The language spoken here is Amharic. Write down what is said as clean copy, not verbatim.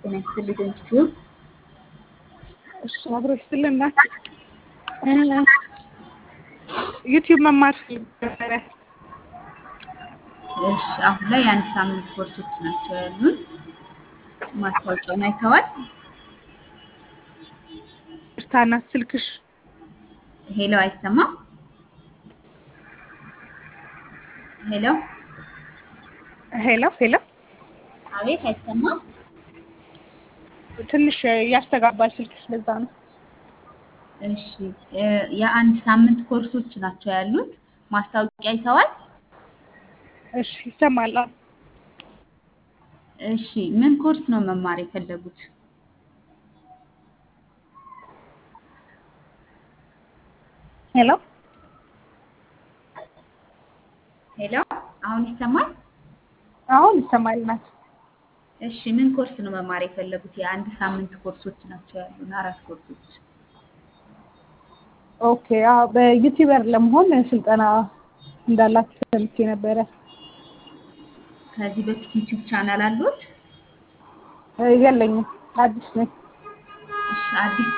ጤና ይስጥልኝ ዩቲዩብ እሺ አብሮ ይስጥልና ዩቲዩብ መማር ነበረ። እሺ አሁን ላይ የአንድ ሳምንት ኮርሶች ናቸው ያሉን። ማስታወቂያውን አይተዋል? እርታና ስልክሽ ሄሎ አይሰማም? ሄሎ ሄሎ ሄሎ አቤት አይሰማም? ትንሽ ያስተጋባል ስልክሽ ለዛ ነው። እሺ የአንድ ሳምንት ኮርሶች ናቸው ያሉት። ማስታወቂያ አይተዋል? እሺ ይሰማል። እሺ ምን ኮርስ ነው መማር የፈለጉት? ሄሎ ሄሎ አሁን ይሰማል? አሁን ይሰማልናት። እሺ ምን ኮርስ ነው መማር የፈለጉት? የአንድ ሳምንት ኮርሶች ናቸው ያሉን 4 ኮርሶች። ኦኬ በዩቲዩበር ለመሆን ስልጠና እንዳላችሁ ሰምቼ ነበረ። ከዚህ በፊት ዩቲዩብ ቻናል አሉት? የለኝም፣ አዲስ ነኝ። እሺ አዲስ